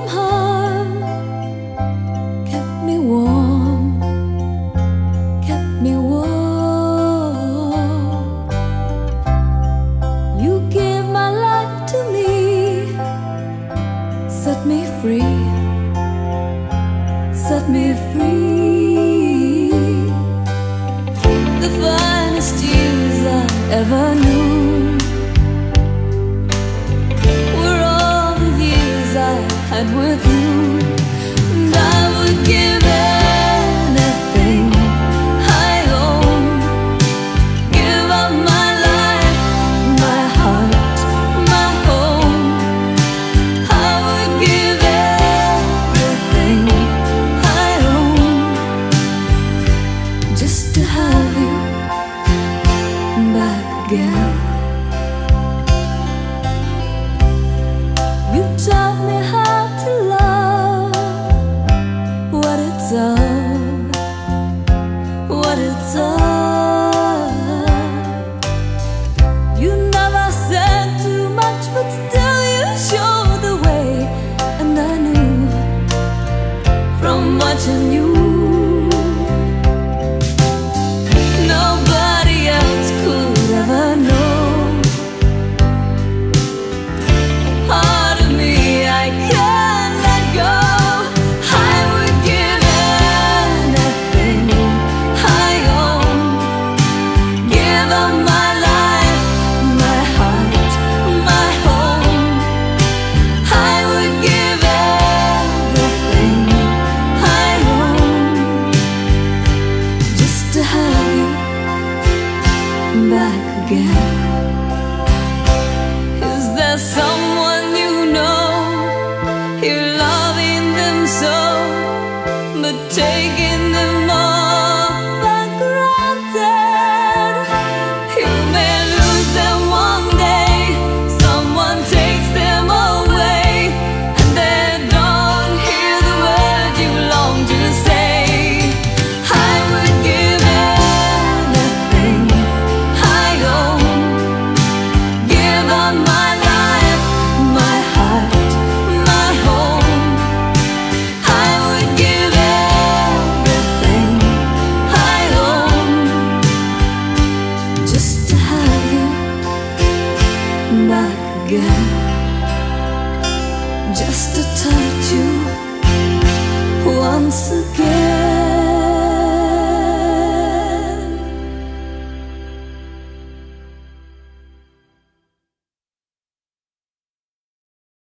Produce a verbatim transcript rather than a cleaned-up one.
from harm, kept me warm, kept me warm. You gave my life to me, set me free, set me free. The finest years I ever knew were all the years I had with you. And I would give anything I own, give up my life, my heart, my home. I would give everything I own just to have you back again. You taught me how to love, what it's all, what it's all. You never said too much, but still you showed the way. And I knew from watching you, nobody else could ever know. Part of me I can't let go. I would give anything I own, give up my life, my heart, my home. I would give everything I own just to have you back again.